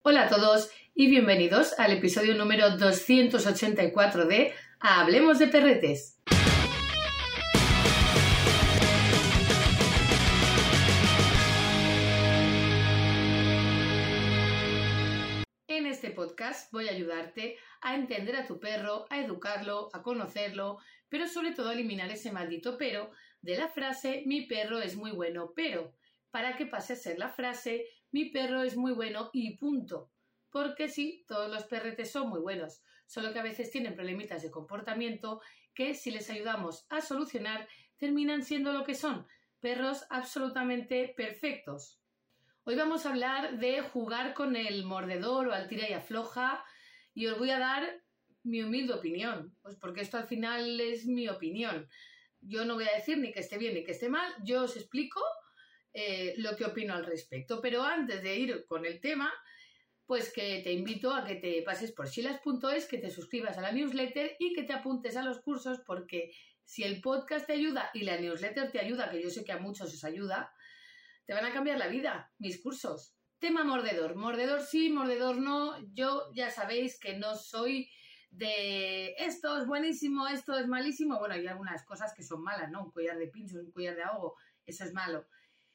Hola a todos y bienvenidos al episodio número 284 de Hablemos de Perretes. En este podcast voy a ayudarte a entender a tu perro, a educarlo, a conocerlo, pero sobre todo a eliminar ese maldito pero de la frase mi perro es muy bueno, pero para que pase a ser la frase mi perro es muy bueno y punto. Porque sí, todos los perretes son muy buenos, solo que a veces tienen problemitas de comportamiento que si les ayudamos a solucionar terminan siendo lo que son, perros absolutamente perfectos. Hoy vamos a hablar de jugar con el mordedor o al tira y afloja y os voy a dar mi humilde opinión, pues porque esto al final es mi opinión. Yo no voy a decir ni que esté bien ni que esté mal, yo os explico lo que opino al respecto. Pero antes de ir con el tema, pues que te invito a que te pases por silas.es, que te suscribas a la newsletter y que te apuntes a los cursos, porque si el podcast te ayuda y la newsletter te ayuda, que yo sé que a muchos os ayuda, te van a cambiar la vida, mis cursos. Tema mordedor. Mordedor sí, mordedor no. Yo ya sabéis que no soy de esto es buenísimo, esto es malísimo. Bueno, hay algunas cosas que son malas, ¿no? Un collar de pinchos, un collar de ahogo, eso es malo.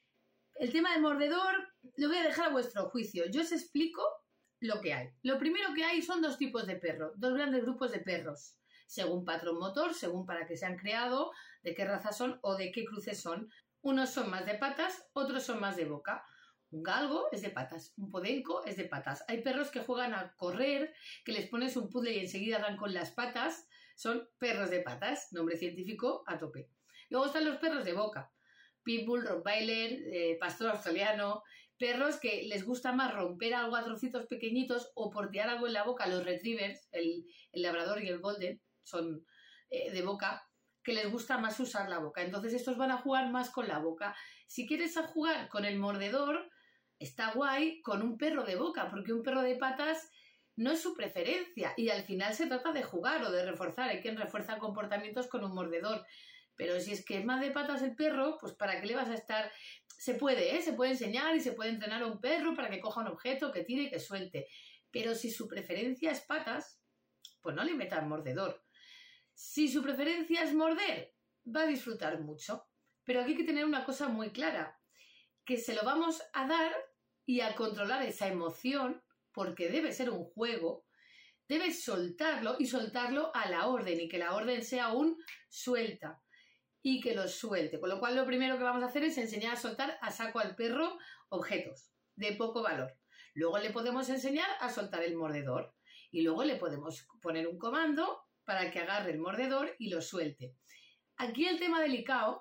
El tema del mordedor lo voy a dejar a vuestro juicio. Yo os explico lo que hay. Lo primero que hay son dos tipos de perros, dos grandes grupos de perros, según patrón motor, según para qué se han creado, de qué raza son o de qué cruces son. Unos son más de patas, otros son más de boca. Un galgo es de patas, un podenco es de patas. Hay perros que juegan a correr, que les pones un puzzle y enseguida dan con las patas. Son perros de patas, nombre científico a tope. Luego están los perros de boca. Pitbull, Rottweiler, pastor australiano, perros que les gusta más romper algo a trocitos pequeñitos o portear algo en la boca. Los retrievers, el labrador y el golden, son de boca, que les gusta más usar la boca. Entonces estos van a jugar más con la boca. Si quieres a jugar con el mordedor, está guay con un perro de boca, porque un perro de patas no es su preferencia y al final se trata de jugar o de reforzar. Hay quien refuerza comportamientos con un mordedor. Pero si es que es más de patas el perro, pues ¿para qué le vas a estar? Se puede, se puede enseñar y se puede entrenar a un perro para que coja un objeto, que tire y que suelte. Pero si su preferencia es patas, pues no le metas mordedor. Si su preferencia es morder, va a disfrutar mucho. Pero aquí hay que tener una cosa muy clara, que se lo vamos a dar y a controlar esa emoción, porque debe ser un juego, debes soltarlo y soltarlo a la orden y que la orden sea un suelta. Y que los suelte. Con lo cual lo primero que vamos a hacer es enseñar a soltar a saco al perro objetos de poco valor. Luego le podemos enseñar a soltar el mordedor y luego le podemos poner un comando para que agarre el mordedor y lo suelte. Aquí el tema delicado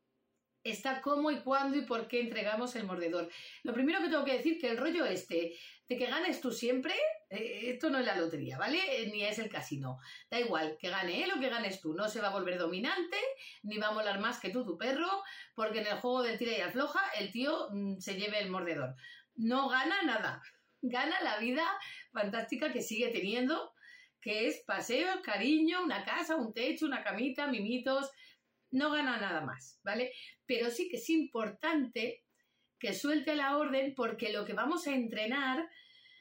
está cómo y cuándo y por qué entregamos el mordedor. Lo primero que tengo que decir que el rollo de que ganes tú siempre, esto no es la lotería, ¿vale? Ni es el casino. Da igual, que gane él o que ganes tú. No se va a volver dominante, ni va a molar más que tú, tu perro, porque en el juego del tira y afloja el tío se lleve el mordedor. No gana nada. Gana la vida fantástica que sigue teniendo, que es paseos, cariño, una casa, un techo, una camita, mimitos. No gana nada más, ¿vale? Pero sí que es importante que suelte la orden porque lo que vamos a entrenar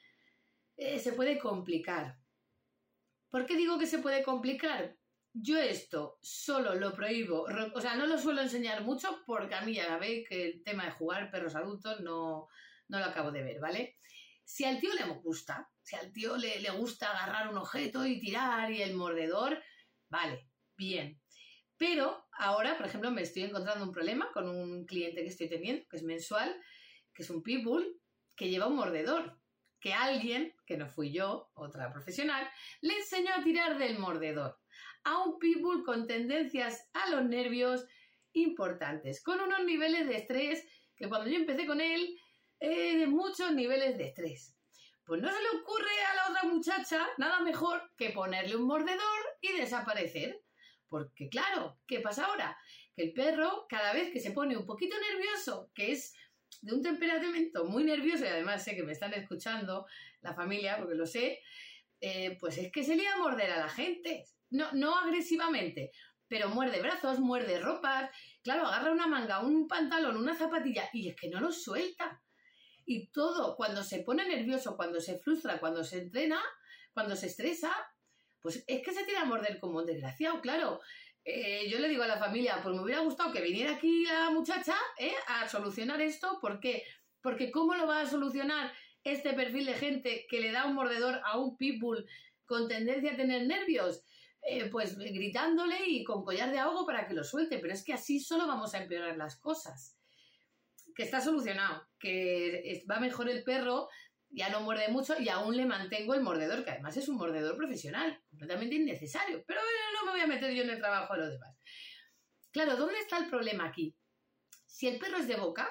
se puede complicar. ¿Por qué digo que se puede complicar? Yo esto solo lo prohíbo, o sea, no lo suelo enseñar mucho porque a mí ya veis que el tema de jugar perros adultos no lo acabo de ver, ¿vale? Si al tío le gusta, si al tío le gusta agarrar un objeto y tirar y el mordedor, vale, bien. Pero ahora, por ejemplo, me estoy encontrando un problema con un cliente que estoy teniendo, que es mensual, que es un pitbull, que lleva un mordedor, que alguien, que no fui yo, otra profesional, le enseñó a tirar del mordedor a un pitbull con tendencias a los nervios importantes, con unos niveles de estrés que cuando yo empecé con él, muchos niveles de estrés. Pues no se le ocurre a la otra muchacha nada mejor que ponerle un mordedor y desaparecer. Porque claro, ¿qué pasa ahora? Que el perro, cada vez que se pone un poquito nervioso, que es de un temperamento muy nervioso, y además sé que me están escuchando la familia, porque lo sé, pues es que se lía a morder a la gente. No agresivamente, pero muerde brazos, muerde ropas. Claro, agarra una manga, un pantalón, una zapatilla, y es que no lo suelta. Y todo, cuando se pone nervioso, cuando se frustra, cuando se entrena, cuando se estresa, pues es que se tira a morder como un desgraciado, claro. Yo le digo a la familia, pues me hubiera gustado que viniera aquí la muchacha a solucionar esto. ¿Por qué? Porque ¿cómo lo va a solucionar este perfil de gente que le da un mordedor a un pitbull con tendencia a tener nervios? Pues gritándole y con collar de ahogo para que lo suelte. Pero es que así solo vamos a empeorar las cosas. Que está solucionado, que va mejor el perro, ya no muerde mucho y aún le mantengo el mordedor, que además es un mordedor profesional, completamente innecesario. Pero no me voy a meter yo en el trabajo de los demás. Claro, ¿dónde está el problema aquí? Si el perro es de boca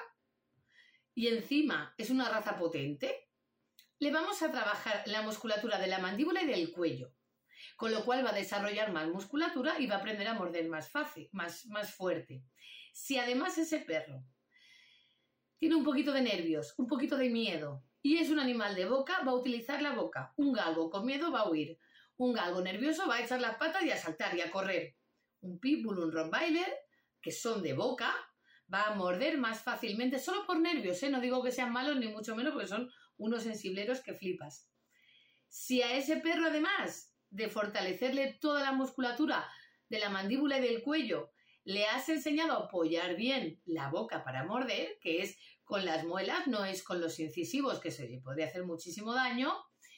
y encima es una raza potente, le vamos a trabajar la musculatura de la mandíbula y del cuello, con lo cual va a desarrollar más musculatura y va a aprender a morder más fácil, más fuerte. Si además ese perro tiene un poquito de nervios, un poquito de miedo y es un animal de boca, va a utilizar la boca. Un galgo con miedo va a huir. Un galgo nervioso va a echar las patas y a saltar y a correr. Un pitbull, un rottweiler, que son de boca, va a morder más fácilmente, solo por nervios, no digo que sean malos ni mucho menos, porque son unos sensibleros que flipas. Si a ese perro, además de fortalecerle toda la musculatura de la mandíbula y del cuello, le has enseñado a apoyar bien la boca para morder, que es con las muelas, no es con los incisivos, que se le podría hacer muchísimo daño,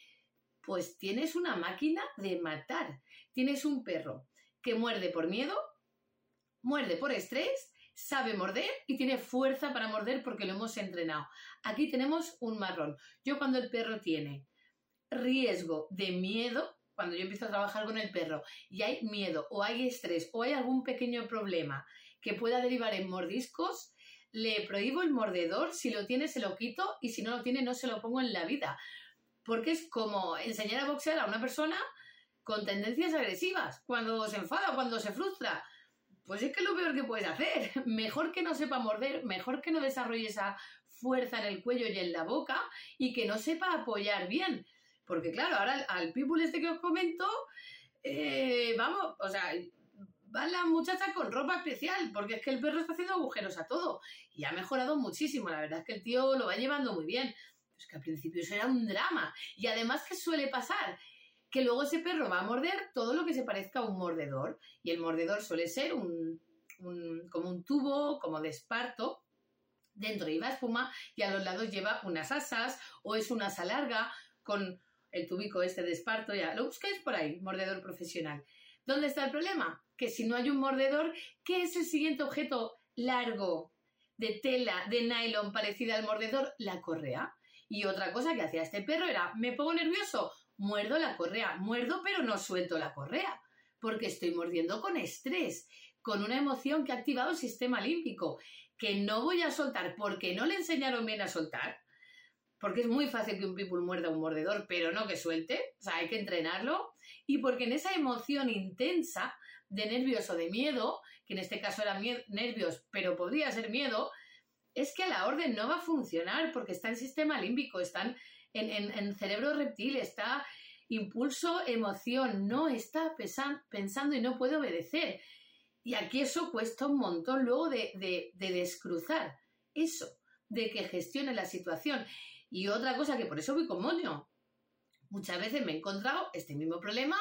pues tienes una máquina de matar. Tienes un perro que muerde por miedo, muerde por estrés, sabe morder y tiene fuerza para morder porque lo hemos entrenado. Aquí tenemos un marrón. Yo cuando el perro tiene riesgo de miedo, cuando yo empiezo a trabajar con el perro y hay miedo o hay estrés o hay algún pequeño problema que pueda derivar en mordiscos, le prohíbo el mordedor. Si lo tiene se lo quito y si no lo tiene no se lo pongo en la vida. Porque es como enseñar a boxear a una persona con tendencias agresivas, cuando se enfada, cuando se frustra. Pues es que es lo peor que puedes hacer. Mejor que no sepa morder, mejor que no desarrolle esa fuerza en el cuello y en la boca y que no sepa apoyar bien. Porque claro, ahora al pitbull este que os comento, vamos, o sea, va la muchacha con ropa especial, porque es que el perro está haciendo agujeros a todo. Y ha mejorado muchísimo, la verdad es que el tío lo va llevando muy bien. Es que al principio eso era un drama. Y además, ¿qué suele pasar? Que luego ese perro va a morder todo lo que se parezca a un mordedor. Y el mordedor suele ser como un tubo, como de esparto. Dentro lleva espuma y a los lados lleva unas asas o es una asa larga con el tubico este de esparto. Ya lo buscáis por ahí, mordedor profesional. ¿Dónde está el problema? Que si no hay un mordedor, ¿qué es el siguiente objeto largo de tela, de nylon parecida al mordedor? La correa. Y otra cosa que hacía este perro era, me pongo nervioso, muerdo la correa, muerdo pero no suelto la correa, porque estoy mordiendo con estrés, con una emoción que ha activado el sistema límbico, que no voy a soltar porque no le enseñaron bien a soltar, porque es muy fácil que un pitbull muerda un mordedor, pero no que suelte, o sea, hay que entrenarlo, y porque en esa emoción intensa de nervios o de miedo, que en este caso eran nervios, pero podría ser miedo, es que la orden no va a funcionar porque está en sistema límbico, está en cerebro reptil, está impulso, emoción, no está pensando y no puede obedecer. Y aquí eso cuesta un montón luego de descruzar eso, de que gestione la situación. Y otra cosa que por eso voy con moño. Muchas veces me he encontrado este mismo problema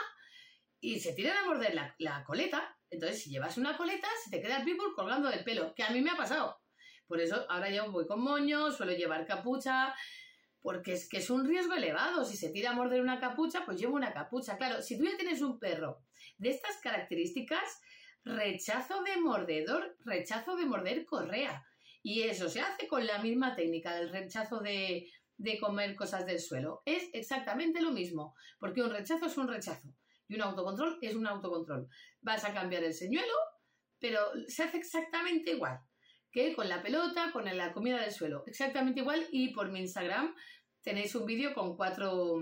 y se tiran a morder la coleta. Entonces, si llevas una coleta, se te queda el pitbull colgando del pelo, que a mí me ha pasado. Por eso ahora yo voy con moño, suelo llevar capucha, porque es que es un riesgo elevado. Si se tira a morder una capucha, pues llevo una capucha. Claro, si tú ya tienes un perro de estas características, rechazo de mordedor, rechazo de morder correa. Y eso se hace con la misma técnica del rechazo de comer cosas del suelo. Es exactamente lo mismo, porque un rechazo es un rechazo y un autocontrol es un autocontrol. Vas a cambiar el señuelo, pero se hace exactamente igual que con la pelota, con la comida del suelo. Exactamente igual, y por mi Instagram tenéis un vídeo con cuatro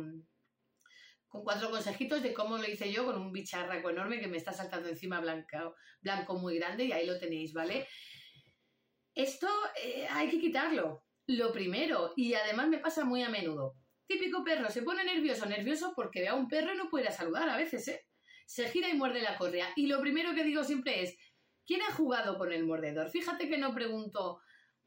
consejitos de cómo lo hice yo con un bicharraco enorme que me está saltando encima blanco muy grande, y ahí lo tenéis, ¿vale? Esto hay que quitarlo, lo primero, y además me pasa muy a menudo. Típico perro, se pone nervioso porque ve a un perro y no puede saludar a veces, ¿eh? Se gira y muerde la correa. Y lo primero que digo siempre es, ¿quién ha jugado con el mordedor? Fíjate que no pregunto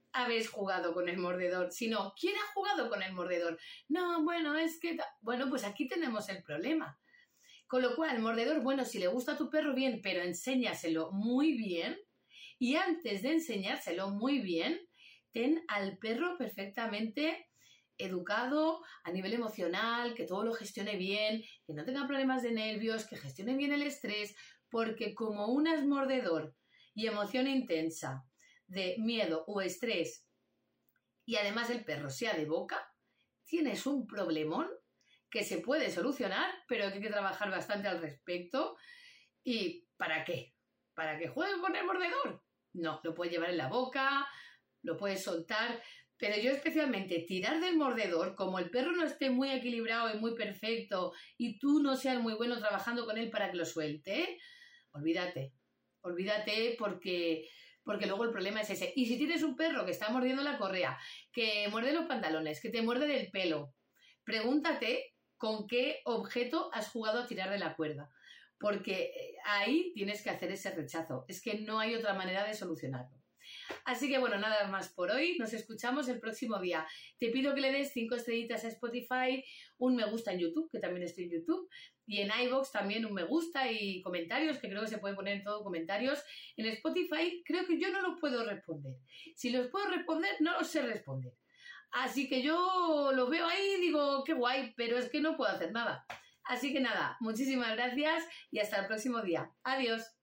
habéis jugado con el mordedor, sino ¿quién ha jugado con el mordedor? No, bueno, es que... Bueno, pues aquí tenemos el problema. Con lo cual, el mordedor, bueno, si le gusta a tu perro bien, pero enséñaselo muy bien. Y antes de enseñárselo muy bien, ten al perro perfectamente educado a nivel emocional, que todo lo gestione bien, que no tenga problemas de nervios, que gestione bien el estrés, porque como un es mordedor y emoción intensa de miedo o estrés y además el perro sea de boca, tienes un problemón que se puede solucionar, pero que hay que trabajar bastante al respecto. ¿Y para qué? ¿Para que juegue con el mordedor? No, lo puedes llevar en la boca, lo puedes soltar, pero yo especialmente tirar del mordedor, como el perro no esté muy equilibrado y muy perfecto y tú no seas muy bueno trabajando con él para que lo suelte, olvídate porque luego el problema es ese. Y si tienes un perro que está mordiendo la correa, que muerde los pantalones, que te muerde del pelo, pregúntate con qué objeto has jugado a tirar de la cuerda, porque ahí tienes que hacer ese rechazo. Es que no hay otra manera de solucionarlo. Así que bueno, nada más por hoy. Nos escuchamos el próximo día. Te pido que le des 5 estrellitas a Spotify, un me gusta en YouTube, que también estoy en YouTube, y en iVoox también un me gusta y comentarios, que creo que se puede poner en todo comentarios. En Spotify creo que yo no los puedo responder. Si los puedo responder, no los sé responder. Así que yo los veo ahí y digo, qué guay, pero es que no puedo hacer nada. Así que nada, muchísimas gracias y hasta el próximo día. Adiós.